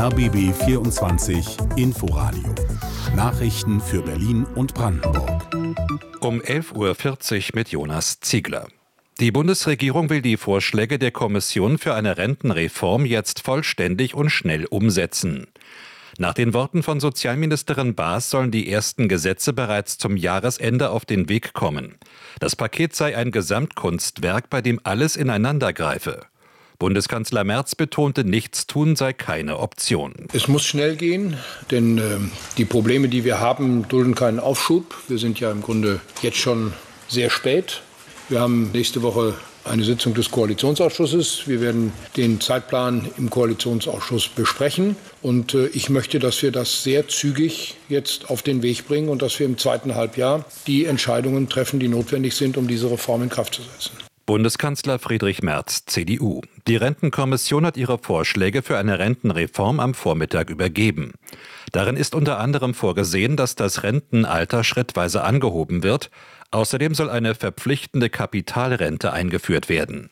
RBB 24 Inforadio. Nachrichten für Berlin und Brandenburg. Um 11.40 Uhr mit Jonas Ziegler. Die Bundesregierung will die Vorschläge der Kommission für eine Rentenreform jetzt vollständig und schnell umsetzen. Nach den Worten von Sozialministerin Baas sollen die ersten Gesetze bereits zum Jahresende auf den Weg kommen. Das Paket sei ein Gesamtkunstwerk, bei dem alles ineinandergreife. Bundeskanzler Merz betonte, Nichtstun sei keine Option. Es muss schnell gehen, denn die Probleme, die wir haben, dulden keinen Aufschub. Wir sind ja im Grunde jetzt schon sehr spät. Wir haben nächste Woche eine Sitzung des Koalitionsausschusses. Wir werden den Zeitplan im Koalitionsausschuss besprechen. Und ich möchte, dass wir das sehr zügig jetzt auf den Weg bringen und dass wir im zweiten Halbjahr die Entscheidungen treffen, die notwendig sind, um diese Reform in Kraft zu setzen. Bundeskanzler Friedrich Merz, CDU. Die Rentenkommission hat ihre Vorschläge für eine Rentenreform am Vormittag übergeben. Darin ist unter anderem vorgesehen, dass das Rentenalter schrittweise angehoben wird. Außerdem soll eine verpflichtende Kapitalrente eingeführt werden.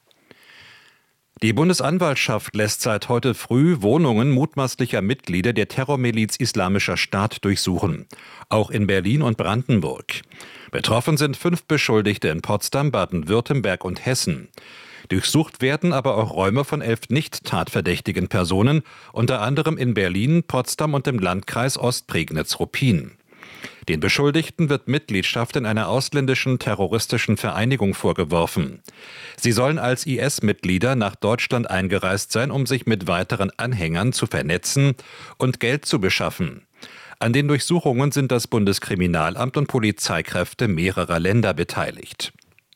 Die Bundesanwaltschaft lässt seit heute früh Wohnungen mutmaßlicher Mitglieder der Terrormiliz Islamischer Staat durchsuchen. Auch in Berlin und Brandenburg. Betroffen sind 5 Beschuldigte in Potsdam, Baden-Württemberg und Hessen. Durchsucht werden aber auch Räume von 11 nicht tatverdächtigen Personen, unter anderem in Berlin, Potsdam und im Landkreis Ostprignitz-Ruppin. Den Beschuldigten wird Mitgliedschaft in einer ausländischen terroristischen Vereinigung vorgeworfen. Sie sollen als IS-Mitglieder nach Deutschland eingereist sein, um sich mit weiteren Anhängern zu vernetzen und Geld zu beschaffen. An den Durchsuchungen sind das Bundeskriminalamt und Polizeikräfte mehrerer Länder beteiligt.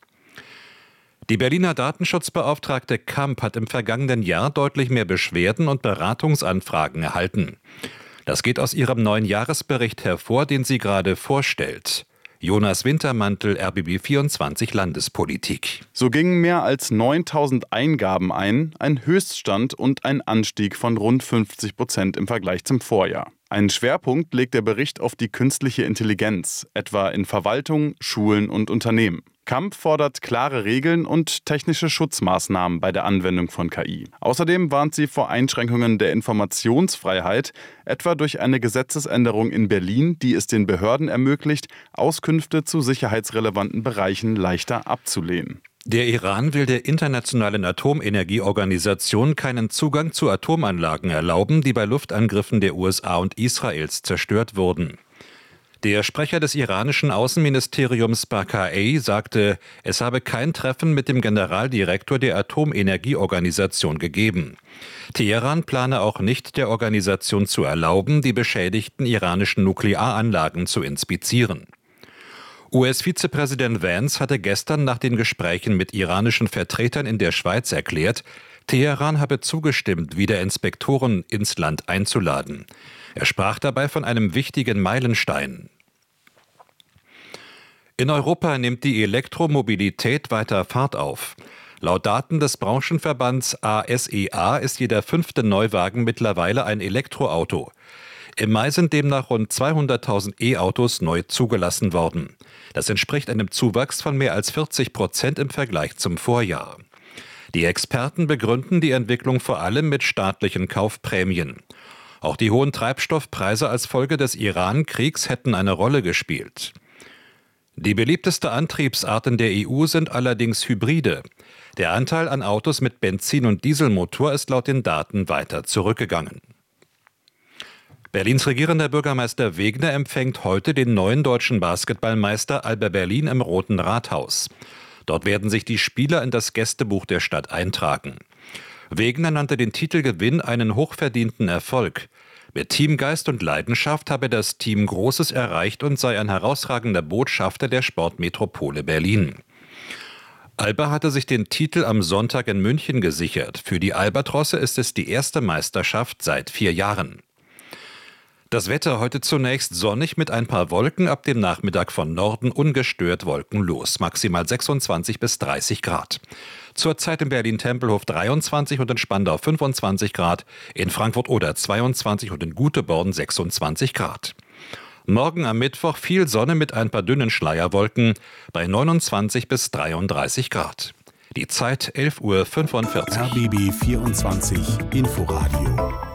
Die Berliner Datenschutzbeauftragte Kamp hat im vergangenen Jahr deutlich mehr Beschwerden und Beratungsanfragen erhalten. Das geht aus ihrem neuen Jahresbericht hervor, den sie gerade vorstellt. Jonas Wintermantel, RBB 24 Landespolitik. So gingen mehr als 9.000 Eingaben ein Höchststand und ein Anstieg von rund 50% im Vergleich zum Vorjahr. Einen Schwerpunkt legt der Bericht auf die künstliche Intelligenz, etwa in Verwaltung, Schulen und Unternehmen. Kamp fordert klare Regeln und technische Schutzmaßnahmen bei der Anwendung von KI. Außerdem warnt sie vor Einschränkungen der Informationsfreiheit, etwa durch eine Gesetzesänderung in Berlin, die es den Behörden ermöglicht, Auskünfte zu sicherheitsrelevanten Bereichen leichter abzulehnen. Der Iran will der Internationalen Atomenergieorganisation keinen Zugang zu Atomanlagen erlauben, die bei Luftangriffen der USA und Israels zerstört wurden. Der Sprecher des iranischen Außenministeriums Baqai sagte, es habe kein Treffen mit dem Generaldirektor der Atomenergieorganisation gegeben. Teheran plane auch nicht, der Organisation zu erlauben, die beschädigten iranischen Nuklearanlagen zu inspizieren. US-Vizepräsident Vance hatte gestern nach den Gesprächen mit iranischen Vertretern in der Schweiz erklärt, Teheran habe zugestimmt, wieder Inspektoren ins Land einzuladen. Er sprach dabei von einem wichtigen Meilenstein. In Europa nimmt die Elektromobilität weiter Fahrt auf. Laut Daten des Branchenverbands ASEA ist jeder 5. Neuwagen mittlerweile ein Elektroauto. Im Mai sind demnach rund 200.000 E-Autos neu zugelassen worden. Das entspricht einem Zuwachs von mehr als 40% im Vergleich zum Vorjahr. Die Experten begründen die Entwicklung vor allem mit staatlichen Kaufprämien. Auch die hohen Treibstoffpreise als Folge des Iran-Kriegs hätten eine Rolle gespielt. Die beliebteste Antriebsart in der EU sind allerdings Hybride. Der Anteil an Autos mit Benzin- und Dieselmotor ist laut den Daten weiter zurückgegangen. Berlins regierender Bürgermeister Wegner empfängt heute den neuen deutschen Basketballmeister Alba Berlin im Roten Rathaus. Dort werden sich die Spieler in das Gästebuch der Stadt eintragen. Wegner nannte den Titelgewinn einen hochverdienten Erfolg. Mit Teamgeist und Leidenschaft habe das Team Großes erreicht und sei ein herausragender Botschafter der Sportmetropole Berlin. Alba hatte sich den Titel am Sonntag in München gesichert. Für die Albatrosse ist es die erste Meisterschaft seit 4 Jahren. Das Wetter heute zunächst sonnig mit ein paar Wolken, ab dem Nachmittag von Norden ungestört wolkenlos, maximal 26 bis 30 Grad. Zurzeit in Berlin-Tempelhof 23 und in Spandau 25 Grad, in Frankfurt-Oder 22 und in Güteborn 26 Grad. Morgen am Mittwoch viel Sonne mit ein paar dünnen Schleierwolken bei 29 bis 33 Grad. Die Zeit 11.45 Uhr. RBB 24 Inforadio